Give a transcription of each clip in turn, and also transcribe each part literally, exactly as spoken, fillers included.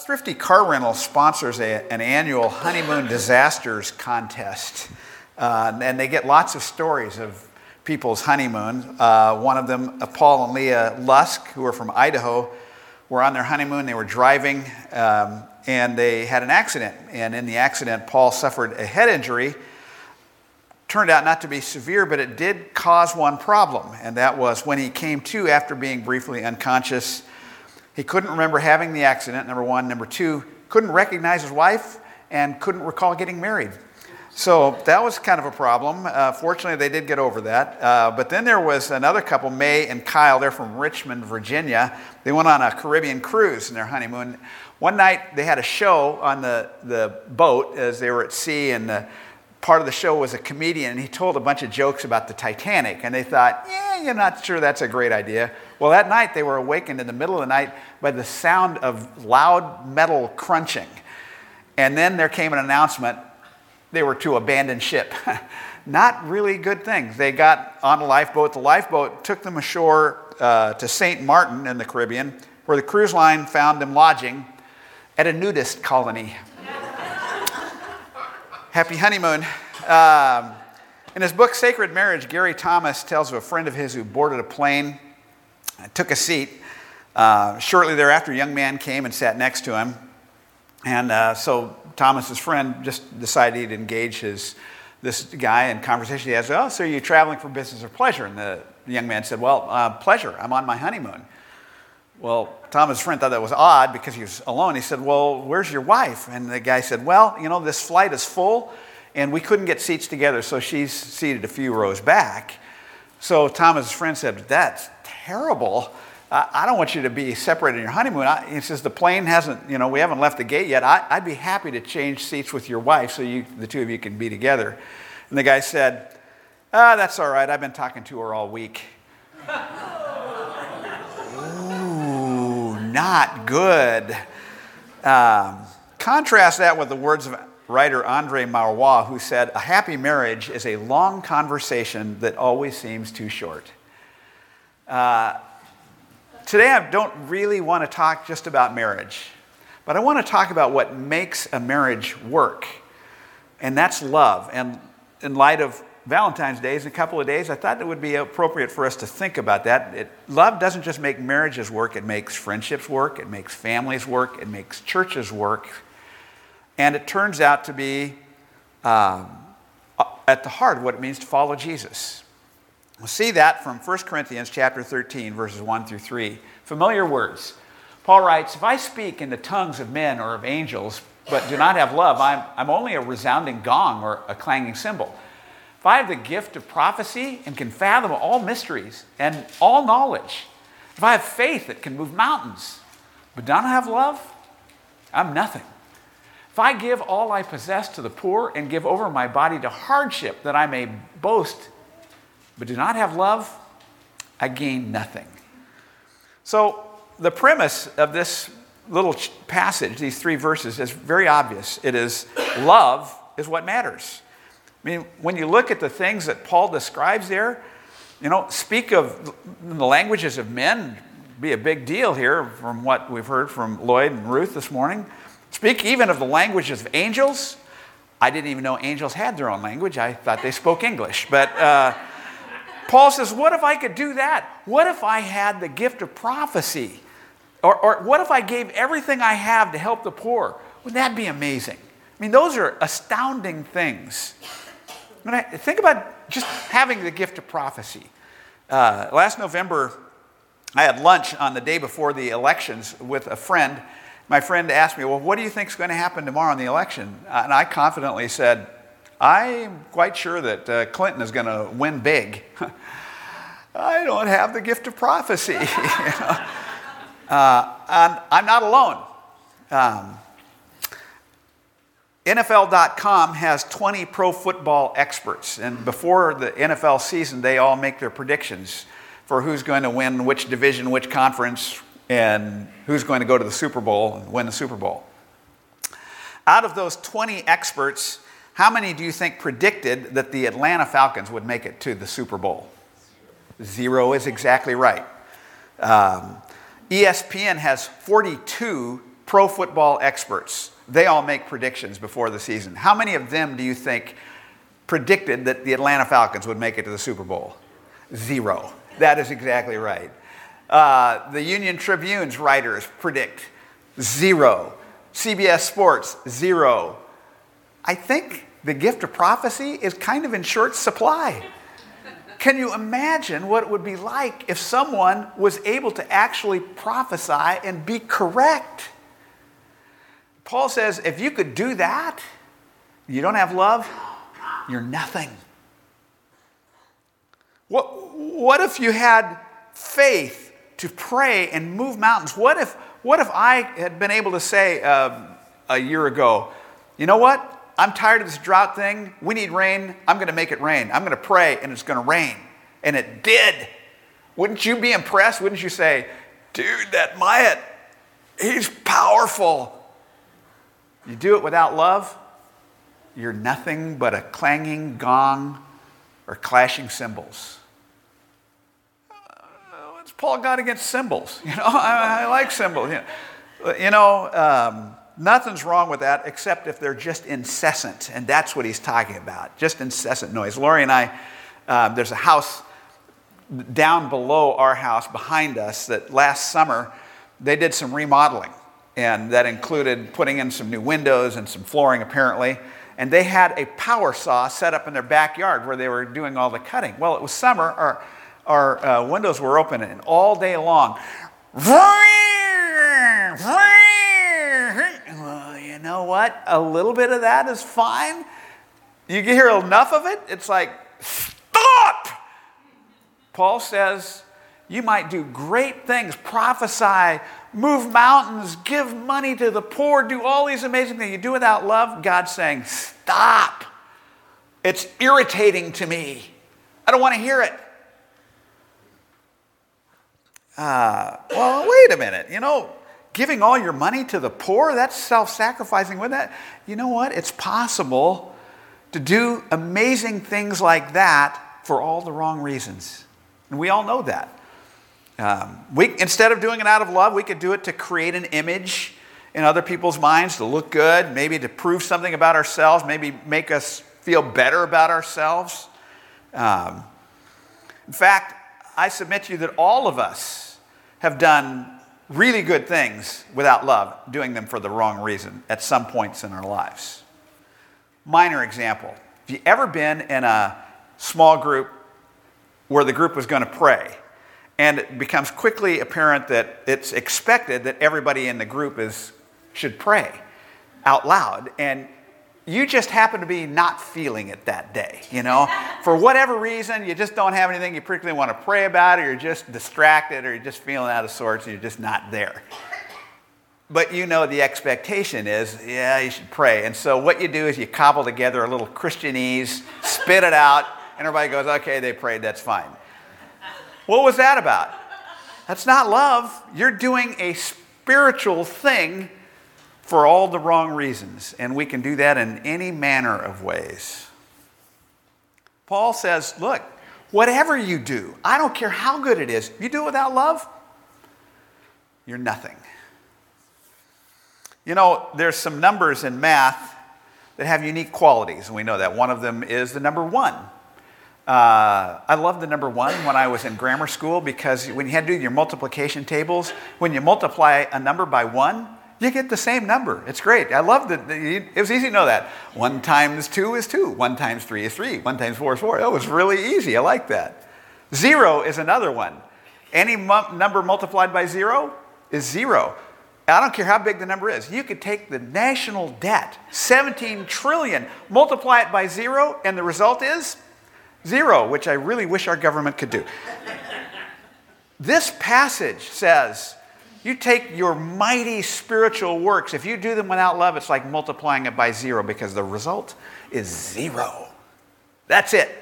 Thrifty Car Rental sponsors a, an annual honeymoon disasters contest. Uh, and they get lots of stories of people's honeymoon. Uh, one of them, uh, Paul and Leah Lusk, who are from Idaho, were on their honeymoon. They were driving, um, and they had an accident. And in the accident, Paul suffered a head injury. Turned out not to be severe, but it did cause one problem, and that was when he came to after being briefly unconscious, he couldn't remember having the accident, number one. Number two, couldn't recognize his wife and couldn't recall getting married. So that was kind of a problem. Uh, fortunately, they did get over that. Uh, but then there was another couple, May and Kyle. They're from Richmond, Virginia. They went on a Caribbean cruise in their honeymoon. One night, they had a show on the, the boat as they were at sea, and the part of the show was a comedian, and he told a bunch of jokes about the Titanic, and they thought, yeah, you're not sure that's a great idea. Well, that night, they were awakened in the middle of the night by the sound of loud metal crunching. And then there came an announcement. They were to abandon ship. Not really good things. They got on a lifeboat. The lifeboat took them ashore uh, to Saint Martin in the Caribbean, where the cruise line found them lodging at a nudist colony. Happy honeymoon. Um, in his book, Sacred Marriage, Gary Thomas tells of a friend of his who boarded a plane, took a seat. Uh, shortly thereafter, a young man came and sat next to him. And uh, so Thomas's friend just decided he'd engage his this guy in conversation. He asked, oh, so are you traveling for business or pleasure? And the, the young man said, well, uh, pleasure. I'm on my honeymoon. Well, Thomas' friend thought that was odd because he was alone. He said, well, where's your wife? And the guy said, well, you know, this flight is full, and we couldn't get seats together, so she's seated a few rows back. So Thomas' friend said, that's terrible. I, I don't want you to be separated in your honeymoon. I, he says, the plane hasn't, you know, we haven't left the gate yet. I, I'd be happy to change seats with your wife so you, the two of you can be together. And the guy said, ah, that's all right. I've been talking to her all week. Not good. Um, contrast that with the words of writer Andre Marois, who said, a happy marriage is a long conversation that always seems too short. Uh, today I don't really want to talk just about marriage, but I want to talk about what makes a marriage work, and that's love. And in light of Valentine's Day in a couple of days, I thought it would be appropriate for us to think about that. It, love doesn't just make marriages work, it makes friendships work, it makes families work, it makes churches work. And it turns out to be um, at the heart of what it means to follow Jesus. We'll see that from First Corinthians chapter thirteen, verses one through three. Familiar words. Paul writes, if I speak in the tongues of men or of angels, but do not have love, I'm, I'm only a resounding gong or a clanging cymbal. If I have the gift of prophecy and can fathom all mysteries and all knowledge, if I have faith that can move mountains, but do not have love, I'm nothing. If I give all I possess to the poor and give over my body to hardship that I may boast, but do not have love, I gain nothing. So the premise of this little passage, these three verses, is very obvious. It is love is what matters. I mean, when you look at the things that Paul describes there, you know, speak of the languages of men, be a big deal here from what we've heard from Lloyd and Ruth this morning. Speak even of the languages of angels. I didn't even know angels had their own language. I thought they spoke English. But uh, Paul says, what if I could do that? What if I had the gift of prophecy? Or, or what if I gave everything I have to help the poor? Wouldn't that be amazing? I mean, those are astounding things. I mean, think about just having the gift of prophecy. Uh, last November, I had lunch on the day before the elections with a friend. My friend asked me, well, what do you think is going to happen tomorrow in the election? Uh, and I confidently said, I'm quite sure that uh, Clinton is going to win big. I don't have the gift of prophecy. you know? uh, and I'm not alone. Um, N F L dot com has twenty pro football experts, and before the N F L season, they all make their predictions for who's going to win which division, which conference, and who's going to go to the Super Bowl and win the Super Bowl. Out of those twenty experts, how many do you think predicted that the Atlanta Falcons would make it to the Super Bowl? Zero is exactly right. Um, E S P N has forty-two pro football experts. They all make predictions before the season. How many of them do you think predicted that the Atlanta Falcons would make it to the Super Bowl? Zero. That is exactly right. Uh, the Union Tribune's writers predict zero. C B S Sports, zero. I think the gift of prophecy is kind of in short supply. Can you imagine what it would be like if someone was able to actually prophesy and be correct? Paul says, if you could do that, you don't have love, you're nothing. What, what if you had faith to pray and move mountains? What if, what if I had been able to say uh, a year ago, you know what? I'm tired of this drought thing. We need rain. I'm going to make it rain. I'm going to pray and it's going to rain. And it did. Wouldn't you be impressed? Wouldn't you say, dude, that Myatt, he's powerful. You do it without love, you're nothing but a clanging gong or clashing cymbals. Uh, what's Paul got against cymbals? You know, I, I like cymbals. You know, you know um, nothing's wrong with that except if they're just incessant, and that's what he's talking about, just incessant noise. Lori and I, uh, there's a house down below our house behind us that last summer they did some remodeling. And that included putting in some new windows and some flooring, apparently. And they had a power saw set up in their backyard where they were doing all the cutting. Well, it was summer. Our, our uh, windows were open, and all day long, well, you know what? A little bit of that is fine. You hear enough of it, it's like, stop! Paul says, you might do great things, prophesy, move mountains, give money to the poor, do all these amazing things. You do without love, God's saying, stop. It's irritating to me. I don't want to hear it. Uh, well, wait a minute. You know, giving all your money to the poor, that's self-sacrificing with that. You know what? It's possible to do amazing things like that for all the wrong reasons. And we all know that. Um, we, instead of doing it out of love, we could do it to create an image in other people's minds, to look good, maybe to prove something about ourselves, maybe make us feel better about ourselves. Um, in fact, I submit to you that all of us have done really good things without love, doing them for the wrong reason at some points in our lives. Minor example. Have you ever been in a small group where the group was going to pray? And it becomes quickly apparent that it's expected that everybody in the group is should pray out loud. And you just happen to be not feeling it that day, you know? For whatever reason, you just don't have anything you particularly want to pray about, or you're just distracted, or you're just feeling out of sorts, and you're just not there. But you know the expectation is, yeah, you should pray. And so what you do is you cobble together a little Christianese, spit it out, and everybody goes, okay, they prayed, that's fine. What was that about? That's not love. You're doing a spiritual thing for all the wrong reasons. And we can do that in any manner of ways. Paul says, look, whatever you do, I don't care how good it is, if you do it without love, you're nothing. You know, there's some numbers in math that have unique qualities, and we know that. One of them is the number one. Uh, I loved the number one when I was in grammar school, because when you had to do your multiplication tables, when you multiply a number by one, you get the same number. It's great. I loved it. It was easy to know that. One times two is two. One times three is three. One times four is four. That was really easy. I like that. Zero is another one. Any mu- number multiplied by zero is zero. I don't care how big the number is. You could take the national debt, seventeen trillion, multiply it by zero, and the result is zero, which I really wish our government could do. This passage says, you take your mighty spiritual works, if you do them without love, it's like multiplying it by zero, because the result is zero. That's it.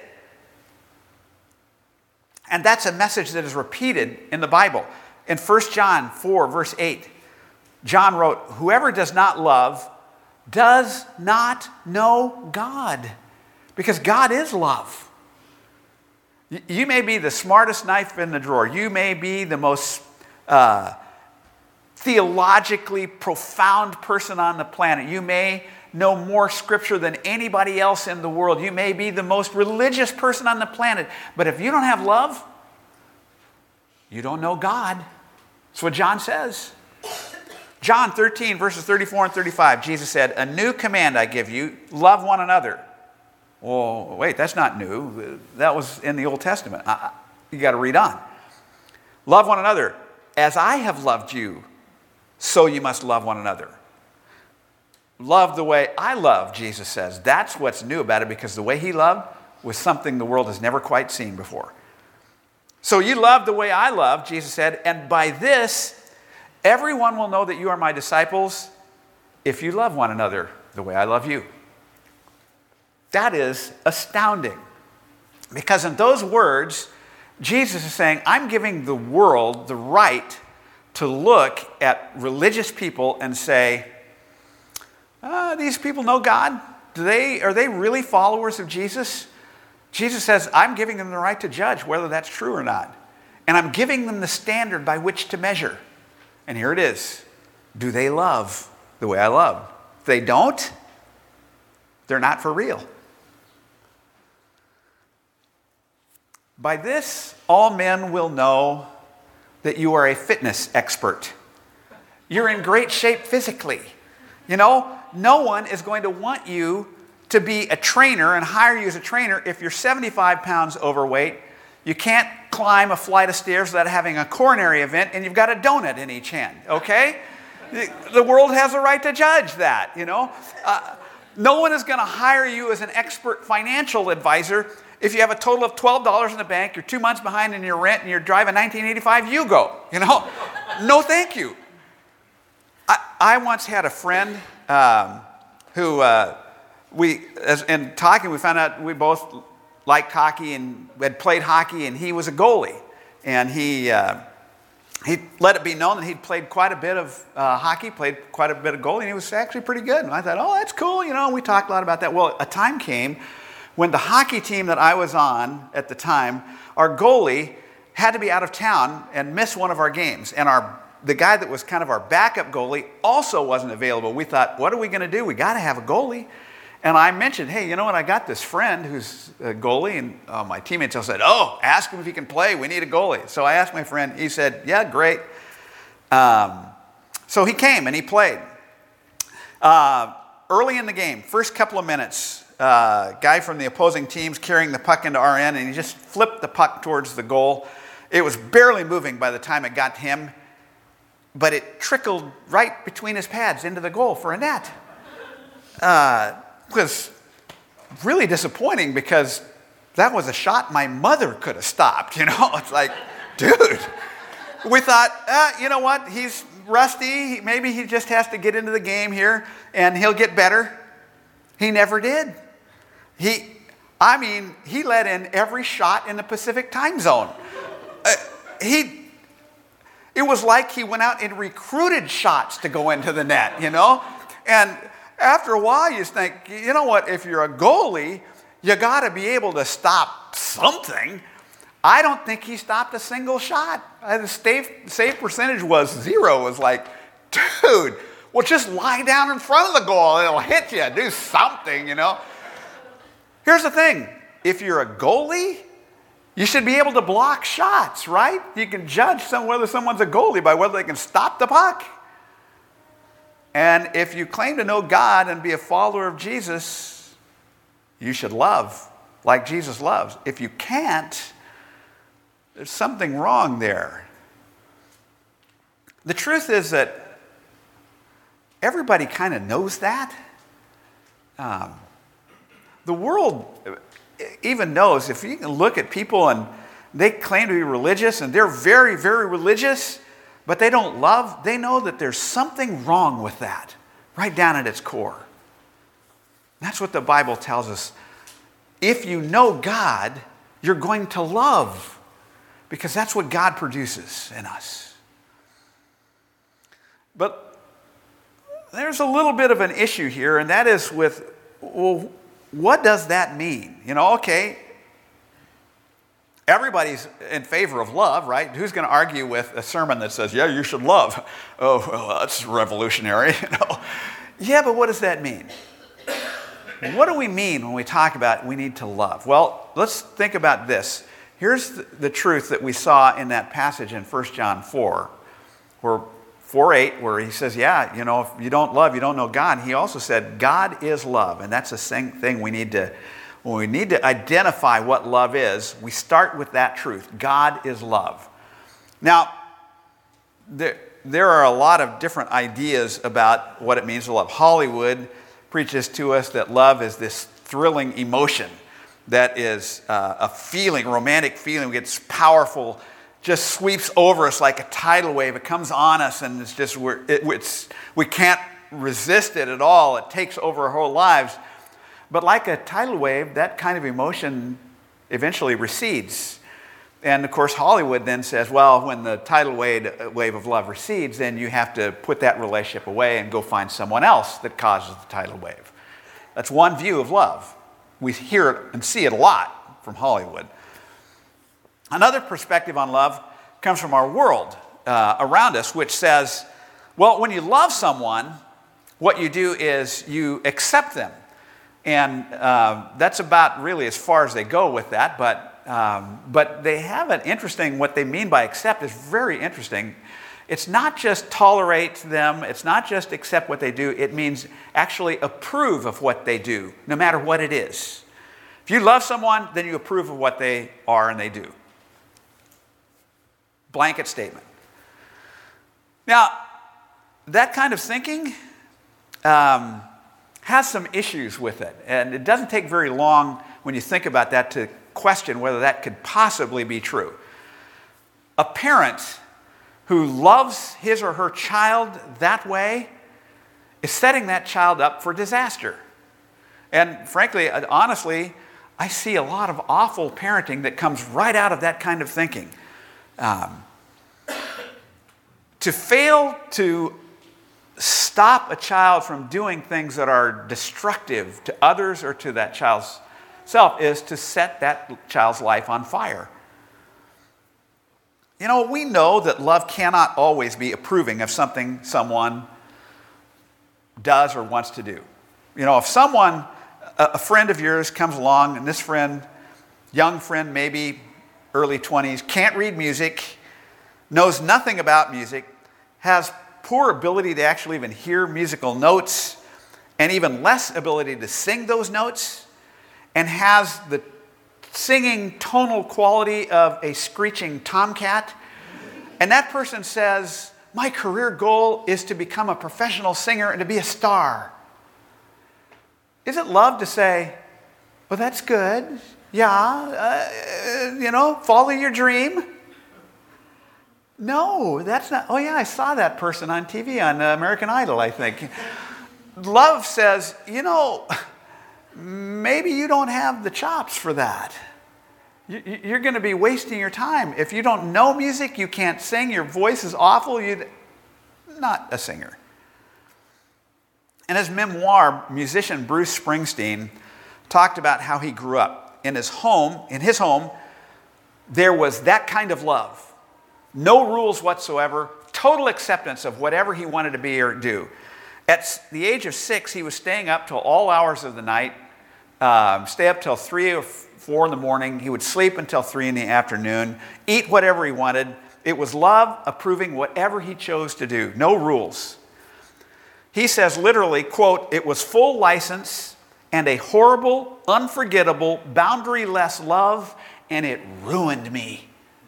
And that's a message that is repeated in the Bible. In First John four, verse eight, John wrote, whoever does not love does not know God, because God is love. You may be the smartest knife in the drawer. You may be the most uh, theologically profound person on the planet. You may know more scripture than anybody else in the world. You may be the most religious person on the planet. But if you don't have love, you don't know God. That's what John says. John thirteen, verses thirty-four and thirty-five, Jesus said, "A new command I give you, love one another." Well, wait, that's not new. That was in the Old Testament. You got to read on. Love one another. As I have loved you, so you must love one another. Love the way I love, Jesus says. That's what's new about it, because the way he loved was something the world has never quite seen before. So you love the way I love, Jesus said, and by this, everyone will know that you are my disciples if you love one another the way I love you. That is astounding. Because in those words, Jesus is saying, I'm giving the world the right to look at religious people and say, uh, these people know God? Do they, are they really followers of Jesus? Jesus says, I'm giving them the right to judge whether that's true or not. And I'm giving them the standard by which to measure. And here it is. Do they love the way I love? If they don't, they're not for real. By this, all men will know that you are a fitness expert. You're in great shape physically. You know, no one is going to want you to be a trainer and hire you as a trainer if you're seventy-five pounds overweight, you can't climb a flight of stairs without having a coronary event, and you've got a donut in each hand, okay? The world has a right to judge that, you know? Uh, no one is going to hire you as an expert financial advisor if you have a total of twelve dollars in the bank, you're two months behind in your rent, and you're driving nineteen eighty-five Yugo, you know? No thank you. I, I once had a friend um, who, uh, we, as, in talking, we found out we both liked hockey and had played hockey, and he was a goalie. And he, uh, he let it be known that he'd played quite a bit of uh, hockey, played quite a bit of goalie, and he was actually pretty good. And I thought, oh, that's cool, you know, and we talked a lot about that. Well, a time came when the hockey team that I was on at the time, our goalie had to be out of town and miss one of our games. And our the guy that was kind of our backup goalie also wasn't available. We thought, what are we going to do? We got to have a goalie. And I mentioned, hey, you know what? I got this friend who's a goalie. And uh, my teammates all said, oh, ask him if he can play. We need a goalie. So I asked my friend. He said, yeah, great. Um, so he came and he played. Uh, early in the game, first couple of minutes, Uh, guy from the opposing team's carrying the puck into our end, and he just flipped the puck towards the goal. It was barely moving by the time it got to him, but it trickled right between his pads into the goal for a net. Uh, it was really disappointing because that was a shot my mother could have stopped, you know? It's like, dude. We thought, uh, you know what? He's rusty. Maybe he just has to get into the game here, and he'll get better. He never did. He, I mean, he let in every shot in the Pacific time zone. Uh, he, it was like he went out and recruited shots to go into the net, you know? And after a while, you think, you know what, if you're a goalie, you got to be able to stop something. I don't think he stopped a single shot. Uh, the save, save percentage was zero. It was like, dude, well, just lie down in front of the goal. It'll hit you. Do something, you know. Here's the thing. If you're a goalie, you should be able to block shots, right? You can judge some, whether someone's a goalie by whether they can stop the puck. And if you claim to know God and be a follower of Jesus, you should love like Jesus loves. If you can't, there's something wrong there. The truth is that everybody kind of knows that. Um, the world even knows, if you can look at people and they claim to be religious and they're very, very religious, but they don't love, they know that there's something wrong with that, right down at its core. That's what the Bible tells us. If you know God, you're going to love, because that's what God produces in us. But there's a little bit of an issue here, and that is with, well, what does that mean? You know, okay, everybody's in favor of love, right? Who's going to argue with a sermon that says, yeah, you should love? Oh, well, that's revolutionary. You know? Yeah, but what does that mean? What do we mean when we talk about we need to love? Well, let's think about this. Here's the, the truth that we saw in that passage in First John four, where four eight, where he says, yeah, you know, if you don't love, you don't know God. He also said, God is love. And that's the same thing we need to, when we need to identify what love is, we start with that truth. God is love. Now, there, there are a lot of different ideas about what it means to love. Hollywood preaches to us that love is this thrilling emotion that is uh, a feeling, romantic feeling. It gets powerful, just sweeps over us like a tidal wave. It comes on us, and it's just we're, it, it's, we can't resist it at all. It takes over our whole lives. But like a tidal wave, that kind of emotion eventually recedes. And of course, Hollywood then says, well, when the tidal wave, wave of love recedes, then you have to put that relationship away and go find someone else that causes the tidal wave. That's one view of love. We hear it and see it a lot from Hollywood. Another perspective on love comes from our world uh, around us, which says, well, when you love someone, what you do is you accept them. And uh, that's about really as far as they go with that, but Um, but they have an interesting, what they mean by accept is very interesting. It's not just tolerate them, it's not just accept what they do, it means actually approve of what they do, no matter what it is. If you love someone, then you approve of what they are and they do. Blanket statement. Now, that kind of thinking um, has some issues with it, and it doesn't take very long when you think about that to question whether that could possibly be true. A parent who loves his or her child that way is setting that child up for disaster. And frankly, honestly, I see a lot of awful parenting that comes right out of that kind of thinking. Um, to fail to stop a child from doing things that are destructive to others or to that child's self is to set that child's life on fire. You know, we know that love cannot always be approving of something someone does or wants to do. You know, if someone, a friend of yours comes along, and this friend, young friend, maybe early twenties, can't read music, knows nothing about music, has poor ability to actually even hear musical notes, and even less ability to sing those notes, and has the singing tonal quality of a screeching tomcat, and that person says, my career goal is to become a professional singer and to be a star. Is it love to say, well, that's good, yeah, uh, you know, follow your dream? No, that's not, oh yeah, I saw that person on T V on American Idol, I think. Love says, you know, maybe you don't have the chops for that. You're going to be wasting your time. If you don't know music, you can't sing, your voice is awful, you're not a singer. In his memoir, musician Bruce Springsteen talked about how he grew up. In his home, in his home, there was that kind of love. No rules whatsoever, total acceptance of whatever he wanted to be or do. At the age of six, he was staying up till all hours of the night, um, stay up till three or four in the morning. He would sleep until three in the afternoon, eat whatever he wanted. It was love approving whatever he chose to do, no rules. He says literally, quote, it was full license and a horrible, unforgettable, boundaryless love, and it ruined me.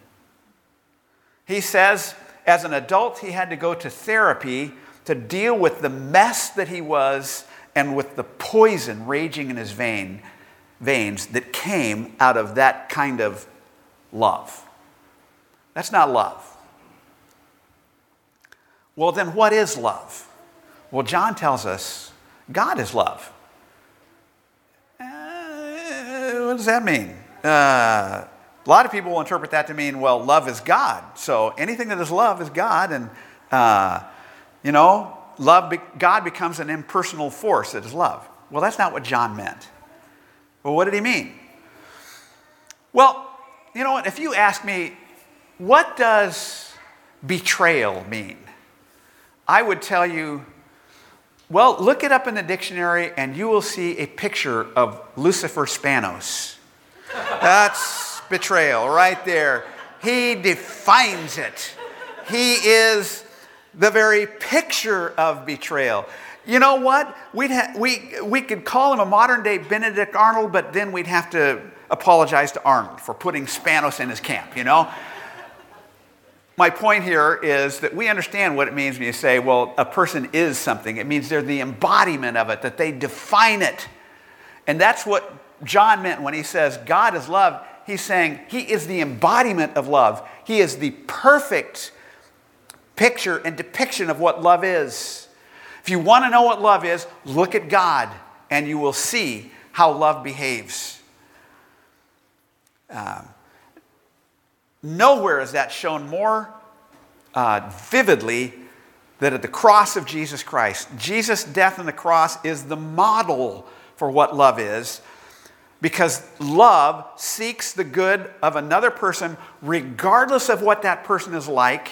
He says, as an adult, he had to go to therapy to deal with the mess that he was and with the poison raging in his vein, veins that came out of that kind of love. That's not love. Well, then what is love? Well, John tells us God is love. Uh, what does that mean? Uh, a lot of people will interpret that to mean, well, love is God. So anything that is love is God, and uh, you know, love, be- God becomes an impersonal force that is love. Well, that's not what John meant. Well, what did he mean? Well, you know what? If you ask me, what does betrayal mean? I would tell you, well, look it up in the dictionary and you will see a picture of Lucifer Spanos. That's betrayal right there. He defines it. He is the very picture of betrayal. You know what? We'd ha- we, we could call him a modern-day Benedict Arnold, but then we'd have to apologize to Arnold for putting Spanos in his camp, you know? My point here is that we understand what it means when you say, well, a person is something. It means they're the embodiment of it, that they define it. And that's what John meant when he says God is love. He's saying he is the embodiment of love. He is the perfect picture and depiction of what love is. If you want to know what love is, look at God and you will see how love behaves. Um, nowhere is that shown more uh, vividly than at the cross of Jesus Christ. Jesus' death on the cross is the model for what love is, because love seeks the good of another person regardless of what that person is like,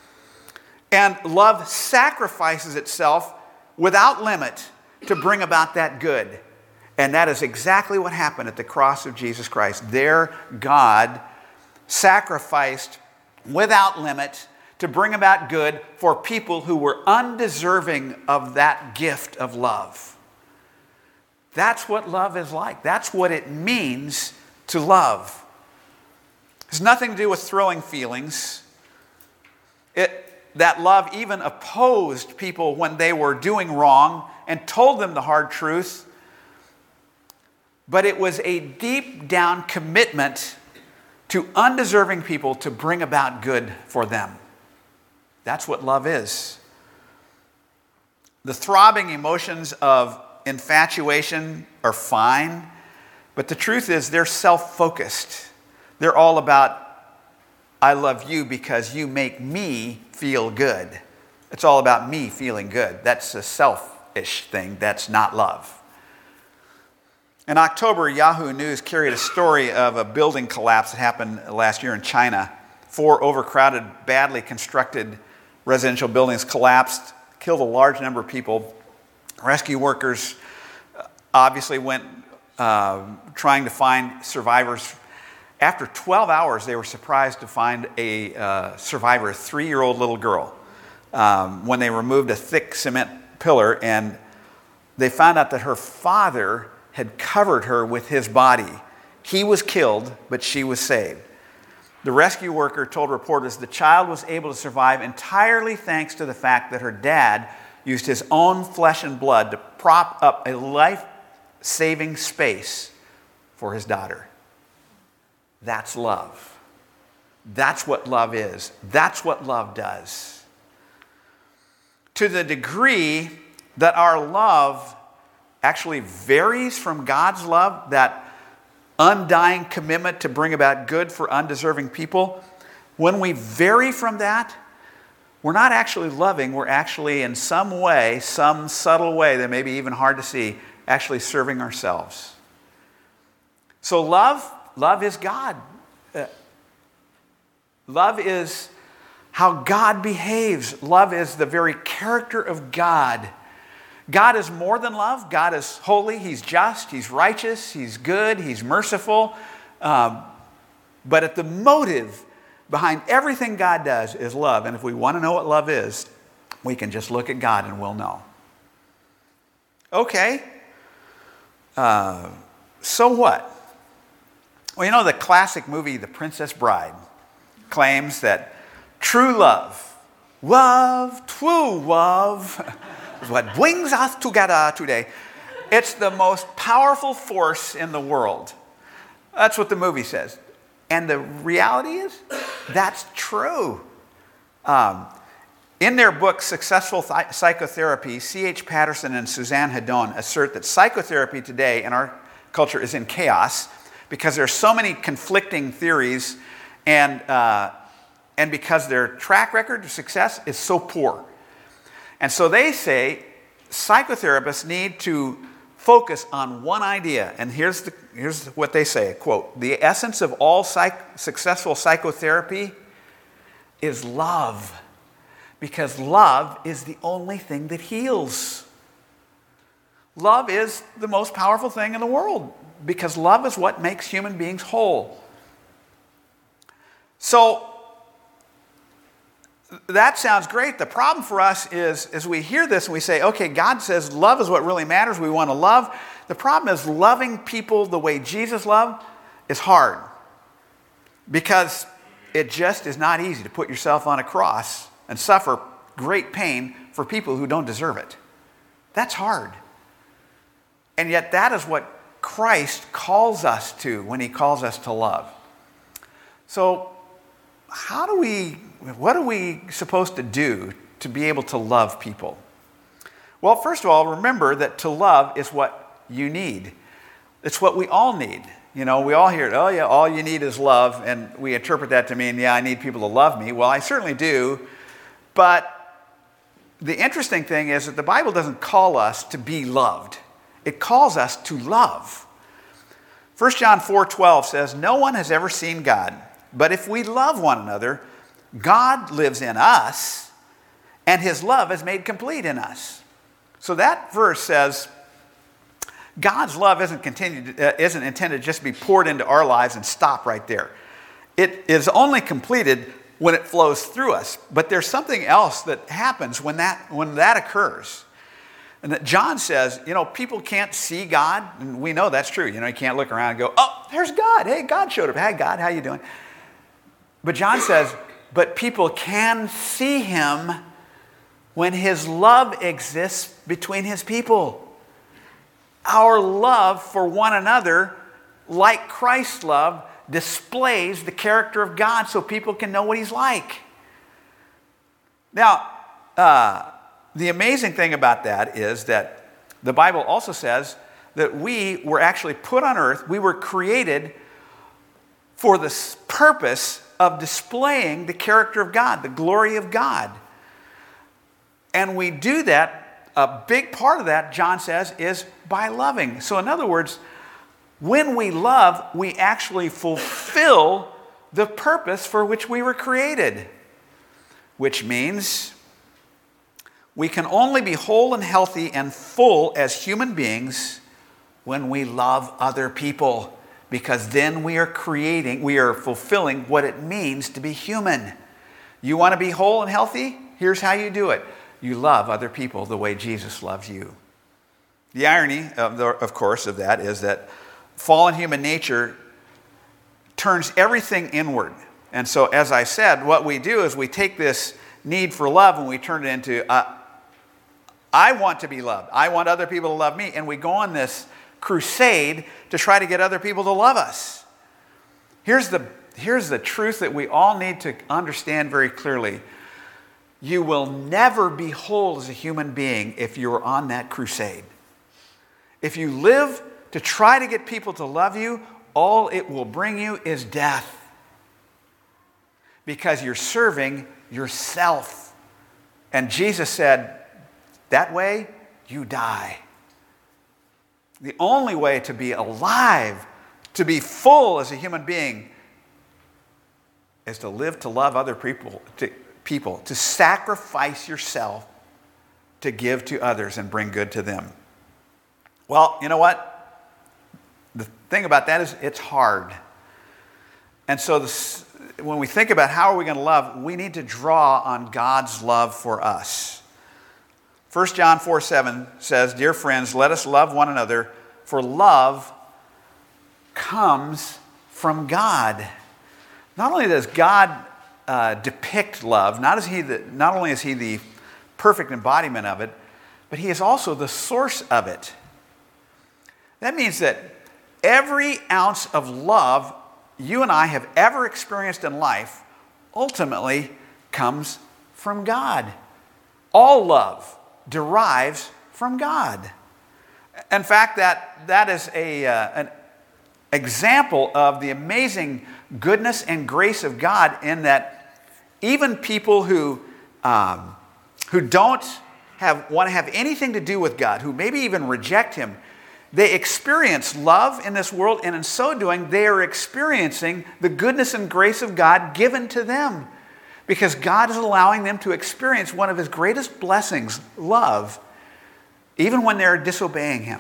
and love sacrifices itself without limit to bring about that good. And that is exactly what happened at the cross of Jesus Christ. There, God sacrificed without limit to bring about good for people who were undeserving of that gift of love. That's what love is like. That's what it means to love. It has nothing to do with thrilling feelings. It, that love even opposed people when they were doing wrong and told them the hard truth. But it was a deep down commitment to undeserving people to bring about good for them. That's what love is. The throbbing emotions of infatuation are fine, but the truth is they're self-focused. They're all about, I love you because you make me feel good. It's all about me feeling good. That's a selfish thing. That's not love. In October, Yahoo News carried a story of a building collapse that happened last year in China. Four overcrowded, badly constructed residential buildings collapsed, killed a large number of people. Rescue workers obviously went uh, trying to find survivors. After twelve hours, they were surprised to find a uh, survivor, a three-year-old little girl, um, when they removed a thick cement pillar, and they found out that her father had covered her with his body. He was killed, but she was saved. The rescue worker told reporters the child was able to survive entirely thanks to the fact that her dad used his own flesh and blood to prop up a life-saving space for his daughter. That's love. That's what love is. That's what love does. To the degree that our love actually varies from God's love, that undying commitment to bring about good for undeserving people, when we vary from that, we're not actually loving, we're actually in some way, some subtle way that may be even hard to see, actually serving ourselves. So love, love is God. Uh, love is how God behaves. Love is the very character of God. God is more than love. God is holy. He's just. He's righteous. He's good. He's merciful. Um, but at the motive behind everything God does is love. And if we want to know what love is, we can just look at God and we'll know. Okay. Uh, so what? Well, you know, the classic movie, The Princess Bride, claims that true love, love, true love, is what brings us together today. It's the most powerful force in the world. That's what the movie says. And the reality is, that's true. Um, in their book, Successful Th- Psychotherapy, C H Patterson and Suzanne Hedon assert that psychotherapy today in our culture is in chaos because there are so many conflicting theories, and, uh, and because their track record of success is so poor. And so they say psychotherapists need to focus on one idea. And here's, the, here's what they say, quote, "The essence of all psych- successful psychotherapy is love, because love is the only thing that heals." Love is the most powerful thing in the world, because love is what makes human beings whole. So, that sounds great. The problem for us is, is we hear this and we say, okay, God says love is what really matters. We want to love. The problem is loving people the way Jesus loved is hard, because it just is not easy to put yourself on a cross and suffer great pain for people who don't deserve it. That's hard. And yet that is what Christ calls us to when he calls us to love. So how do we, what are we supposed to do to be able to love people? Well, first of all, remember that to love is what you need. It's what we all need. You know, we all hear, oh yeah, all you need is love, and we interpret that to mean, yeah, I need people to love me. Well, I certainly do, but the interesting thing is that the Bible doesn't call us to be loved. It calls us to love. First John four twelve says, "No one has ever seen God, but if we love one another, God lives in us, and his love is made complete in us." So that verse says God's love isn't, continued, uh, isn't intended just to be poured into our lives and stop right there. It is only completed when it flows through us. But there's something else that happens when that, when that occurs. And that John says, you know, people can't see God. And we know that's true. You know, you can't look around and go, oh, there's God. Hey, God showed up. Hey, God, how you doing? But John says, but people can see him when his love exists between his people. Our love for one another, like Christ's love, displays the character of God so people can know what he's like. Now, uh, the amazing thing about that is that the Bible also says that we were actually put on earth, we were created for the purpose of displaying the character of God, the glory of God. And we do that, a big part of that, John says, is by loving. So in other words, when we love, we actually fulfill the purpose for which we were created. Which means we can only be whole and healthy and full as human beings when we love other people. Because then we are creating, we are fulfilling what it means to be human. You want to be whole and healthy? Here's how you do it. You love other people the way Jesus loves you. The irony, of, the, of course, of that is that fallen human nature turns everything inward. And so, as I said, what we do is we take this need for love and we turn it into, uh, I want to be loved. I want other people to love me. And we go on this crusade to try to get other people to love us. Here's the, here's the truth that we all need to understand very clearly. You will never be whole as a human being if you're on that crusade. If you live to try to get people to love you, all it will bring you is death. Because you're serving yourself. And Jesus said, that way you die. The only way to be alive, to be full as a human being, is to live to love other people, to, people, to sacrifice yourself to give to others and bring good to them. Well, you know what? The thing about that is it's hard. And so this, when we think about how are we going to love, we need to draw on God's love for us. First John four seven says, "Dear friends, let us love one another, for love comes from God." Not only does God uh, depict love, not, is he the, not only is he the perfect embodiment of it, but he is also the source of it. That means that every ounce of love you and I have ever experienced in life ultimately comes from God. All love derives from God. In fact, that, that is a, uh, an example of the amazing goodness and grace of God, in that even people who, um, who don't have, want to have anything to do with God, who maybe even reject him, They experience love in this world, and in so doing, they are experiencing the goodness and grace of God given to them. Because God is allowing them to experience one of his greatest blessings, love, even when they're disobeying him.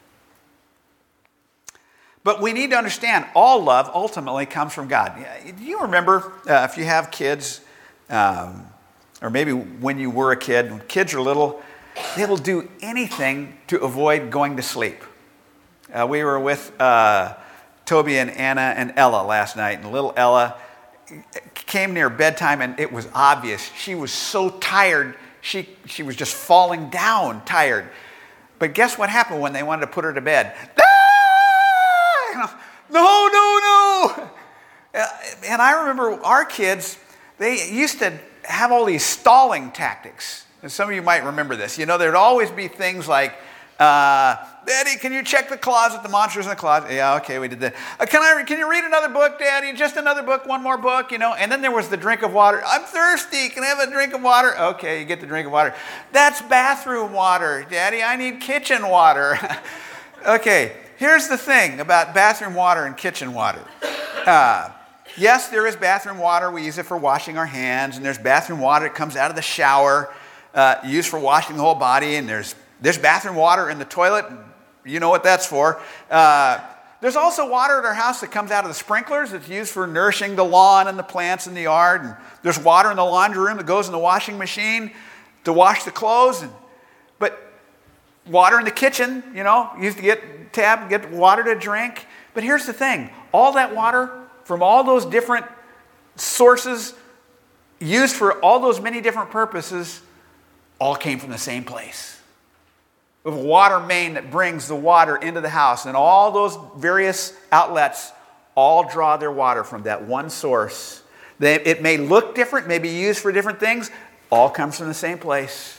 But we need to understand all love ultimately comes from God. Do you remember, uh, if you have kids, um, or maybe when you were a kid, when kids are little, they will do anything to avoid going to sleep. Uh, we were with uh, Toby and Anna and Ella last night, and little Ella came near bedtime, and it was obvious. She was so tired, she, she was just falling down tired. But guess what happened when they wanted to put her to bed? No, no, no. And I remember our kids, they used to have all these stalling tactics. And some of you might remember this. You know, there'd always be things like, uh, Daddy, can you check the closet, the monsters in the closet? Yeah, okay, we did that. Uh, can I? Can you read another book, Daddy? Just another book, one more book, you know? And then there was the drink of water. I'm thirsty. Can I have a drink of water? Okay, you get the drink of water. That's bathroom water, Daddy. I need kitchen water. Okay. Here's the thing about bathroom water and kitchen water. Uh, yes, there is bathroom water. We use it for washing our hands. And there's bathroom water that comes out of the shower, uh, used for washing the whole body. And there's, there's bathroom water in the toilet. You know what that's for. Uh, there's also water at our house that comes out of the sprinklers. It's used for nourishing the lawn and the plants in the yard. And there's water in the laundry room that goes in the washing machine to wash the clothes. And, but water in the kitchen, you know, used to get tap, get water to drink. But here's the thing. All that water from all those different sources used for all those many different purposes all came from the same place. We have a water main that brings the water into the house, and all those various outlets all draw their water from that one source. They, it may look different, may be used for different things, all comes from the same place.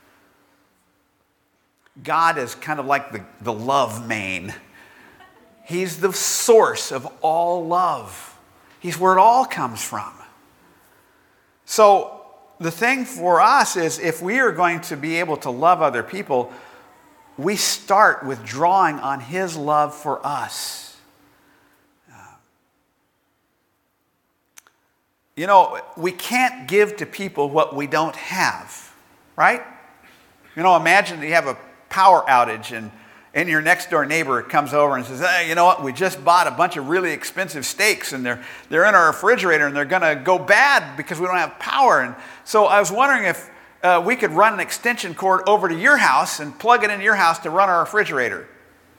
God is kind of like the, the love main. He's the source of all love. He's where it all comes from. So the thing for us is, if we are going to be able to love other people, we start with drawing on his love for us. You know, we can't give to people what we don't have, right? You know, imagine that you have a power outage and, and your next door neighbor comes over and says, hey, you know what, we just bought a bunch of really expensive steaks and they're, they're in our refrigerator and they're going to go bad because we don't have power. And so I was wondering if uh, we could run an extension cord over to your house and plug it into your house to run our refrigerator.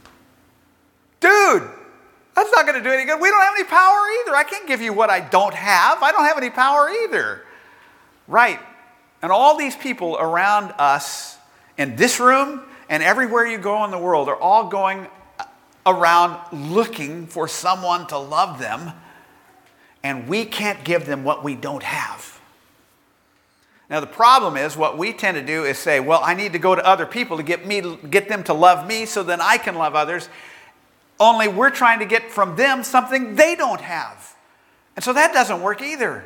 Dude, that's not going to do any good. We don't have any power either. I can't give you what I don't have. I don't have any power either. Right. And all these people around us in this room and everywhere you go in the world are all going around looking for someone to love them, and we can't give them what we don't have. Now the problem is, what we tend to do is say, well, I need to go to other people to get me, get them to love me so then I can love others. Only we're trying to get from them something they don't have. And so that doesn't work either.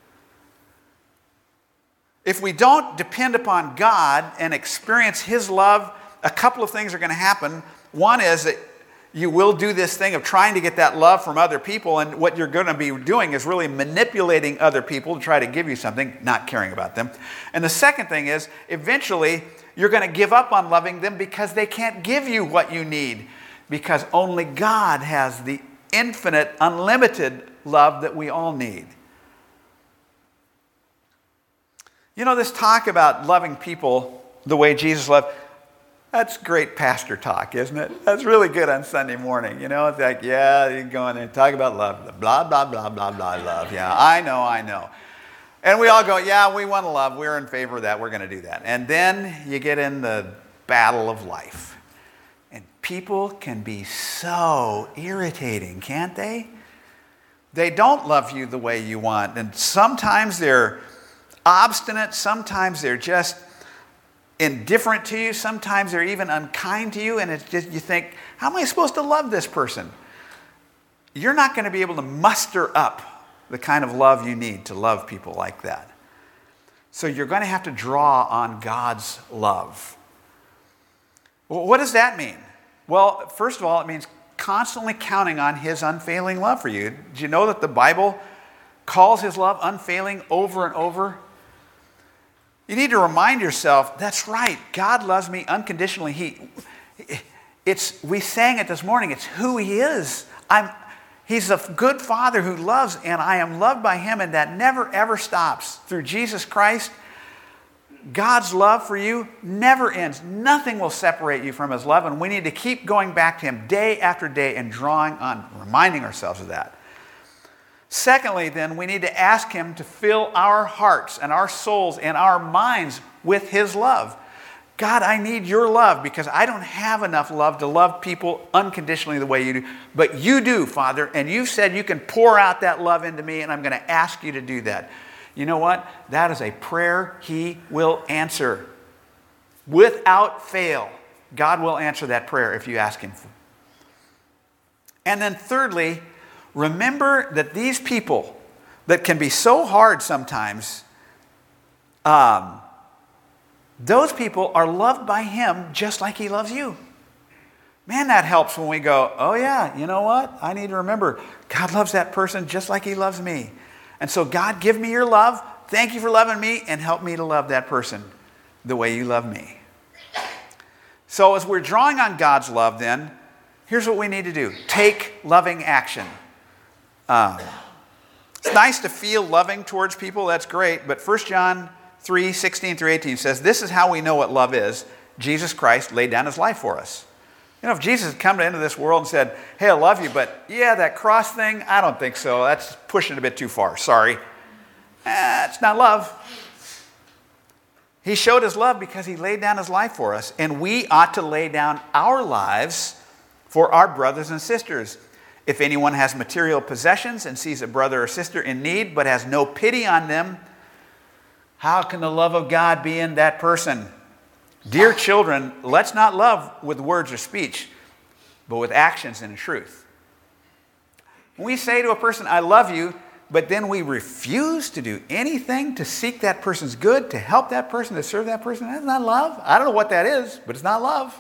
If we don't depend upon God and experience his love, a couple of things are going to happen. One is that you will do this thing of trying to get that love from other people, and what you're going to be doing is really manipulating other people to try to give you something, not caring about them. And the second thing is, eventually, you're going to give up on loving them because they can't give you what you need, because only God has the infinite, unlimited love that we all need. You know, this talk about loving people the way Jesus loved, that's great pastor talk, isn't it? That's really good on Sunday morning. You know, it's like, yeah, you go in there and talk about love. Blah, blah, blah, blah, blah, love. Yeah, I know, I know. And we all go, yeah, we want to love. We're in favor of that. We're going to do that. And then you get in the battle of life. And people can be so irritating, can't they? They don't love you the way you want. And sometimes they're obstinate. Sometimes they're just indifferent to you. Sometimes they're even unkind to you. And it's just, you think, how am I supposed to love this person? You're not going to be able to muster up the kind of love you need to love people like that. So you're going to have to draw on God's love. Well, what does that mean? Well, first of all, it means constantly counting on his unfailing love for you. Did you know that the Bible calls his love unfailing over and over? You need to remind yourself, that's right, God loves me unconditionally. He, it's, we sang it this morning, it's who he is. I'm, he's a good father who loves, and I am loved by him, and that never ever stops. Through Jesus Christ, God's love for you never ends. Nothing will separate you from his love, and we need to keep going back to him day after day and drawing on, reminding ourselves of that. Secondly, then, we need to ask him to fill our hearts and our souls and our minds with his love. God, I need your love because I don't have enough love to love people unconditionally the way you do. But you do, Father, and you've said you can pour out that love into me, and I'm going to ask you to do that. You know what? That is a prayer he will answer. Without fail, God will answer that prayer if you ask him. And then thirdly, remember that these people that can be so hard sometimes, um, those people are loved by him just like he loves you. Man, that helps when we go, oh yeah, you know what? I need to remember, God loves that person just like he loves me. And so God, give me your love. Thank you for loving me, and help me to love that person the way you love me. So as we're drawing on God's love then, here's what we need to do. Take loving action. Um, it's nice to feel loving towards people. That's great. But First John three, sixteen through eighteen says, this is how we know what love is. Jesus Christ laid down his life for us. You know, if Jesus had come into this world and said, hey, I love you, but yeah, that cross thing, I don't think so. That's pushing it a bit too far. Sorry. Eh, it's not love. He showed his love because he laid down his life for us. And we ought to lay down our lives for our brothers and sisters. If anyone has material possessions and sees a brother or sister in need but has no pity on them, how can the love of God be in that person? Dear children, let's not love with words or speech, but with actions and truth. When we say to a person, I love you, but then we refuse to do anything to seek that person's good, to help that person, to serve that person, that's not love. I don't know what that is, but it's not love.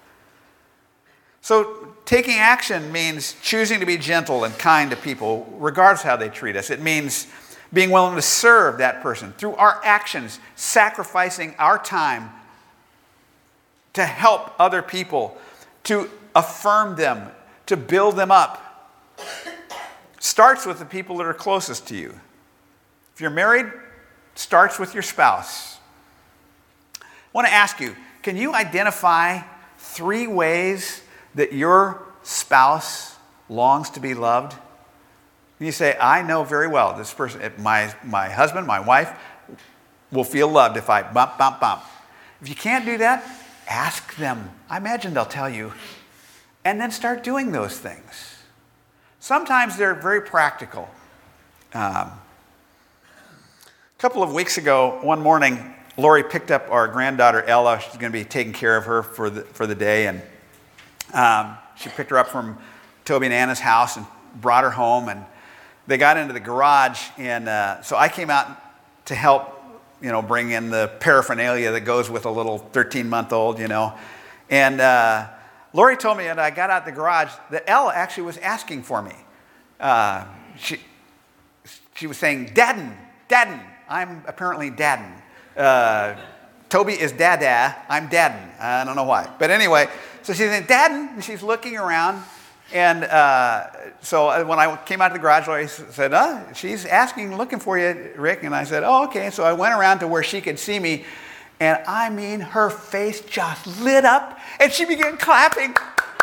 So taking action means choosing to be gentle and kind to people, regardless of how they treat us. It means being willing to serve that person through our actions, sacrificing our time to help other people, to affirm them, to build them up. Starts with the people that are closest to you. If you're married, starts with your spouse. I want to ask you, can you identify three ways that your spouse longs to be loved? You say, I know very well this person, my, my husband, my wife, will feel loved if I bump, bump, bump. If you can't do that, ask them. I imagine they'll tell you. And then start doing those things. Sometimes they're very practical. Um, a couple of weeks ago, one morning, Lori picked up our granddaughter, Ella. She's going to be taking care of her for the, for the day. And um, she picked her up from Toby and Anna's house and brought her home. And they got into the garage. And uh, so I came out to help, you know, bring in the paraphernalia that goes with a little thirteen-month-old, you know. And uh, Lori told me that I got out the garage that Ella actually was asking for me. Uh, she, she was saying, Dadden, Dadden. I'm apparently Dadden. Uh, Toby is Dada. I'm Dadden. I don't know why. But anyway, so she's saying, Dadden. And she's looking around. And uh, so when I came out of the garage, Lori said, uh, she's asking, looking for you, Rick. And I said, oh, okay. So I went around to where she could see me. And I mean, her face just lit up. And she began clapping.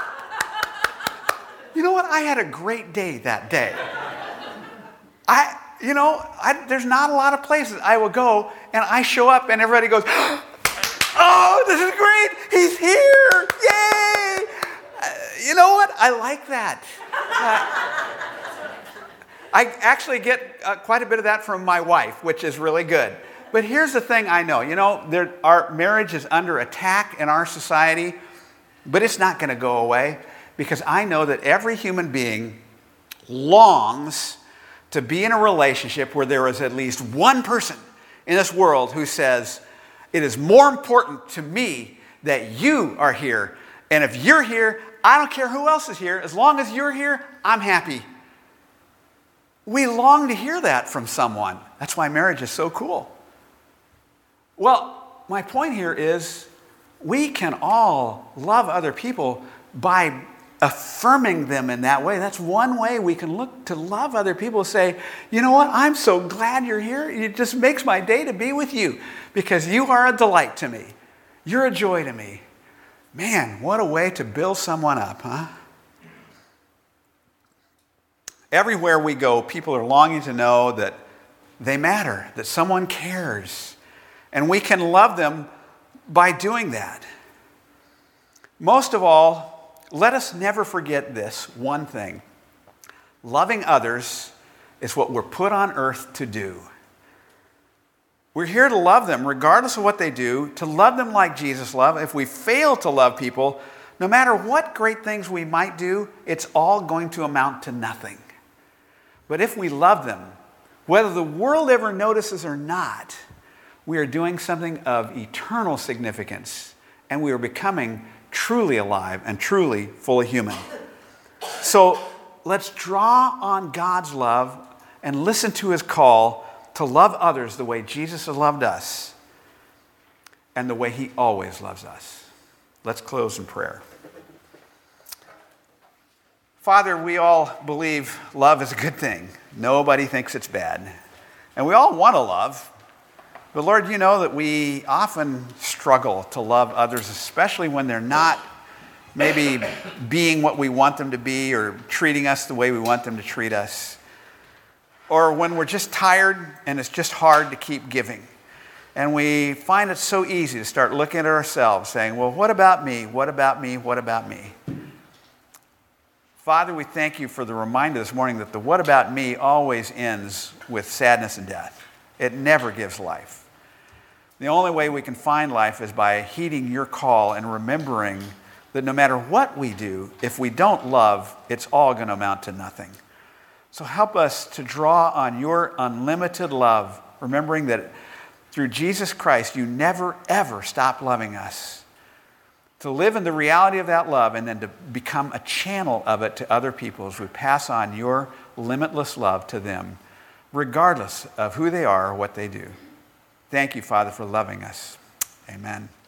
You know what? I had a great day that day. I, you know, I, there's not a lot of places I will go and I show up and everybody goes, oh, this is great. He's here. Yay. Uh, you know what? I like that. Uh, I actually get uh, quite a bit of that from my wife, which is really good. But here's the thing I know. You know, there, our marriage is under attack in our society, but it's not going to go away because I know that every human being longs to be in a relationship where there is at least one person in this world who says, it is more important to me that you are here And if you're here, I don't care who else is here. As long as you're here, I'm happy. We long to hear that from someone. That's why marriage is so cool. Well, my point here is we can all love other people by affirming them in that way. That's one way we can look to love other people. Say, you know what? I'm so glad you're here. It just makes my day to be with you because you are a delight to me. You're a joy to me. Man, what a way to build someone up, huh? Everywhere we go, people are longing to know that they matter, that someone cares. And we can love them by doing that. Most of all, let us never forget this one thing. Loving others is what we're put on earth to do. We're here to love them regardless of what they do, to love them like Jesus loved. If we fail to love people, no matter what great things we might do, it's all going to amount to nothing. But if we love them, whether the world ever notices or not, we are doing something of eternal significance, and we are becoming truly alive and truly fully human. So let's draw on God's love and listen to his call to love others the way Jesus has loved us and the way he always loves us. Let's close in prayer. Father, we all believe love is a good thing. Nobody thinks it's bad. And we all want to love. But Lord, you know that we often struggle to love others, especially when they're not maybe being what we want them to be or treating us the way we want them to treat us. Or when we're just tired and it's just hard to keep giving. And we find it so easy to start looking at ourselves saying, well, what about me? What about me? What about me? Father, we thank you for the reminder this morning that the what about me always ends with sadness and death. It never gives life. The only way we can find life is by heeding your call and remembering that no matter what we do, if we don't love, it's all going to amount to nothing. So help us to draw on your unlimited love, remembering that through Jesus Christ, you never, ever stop loving us. To live in the reality of that love and then to become a channel of it to other people as we pass on your limitless love to them, regardless of who they are or what they do. Thank you, Father, for loving us. Amen.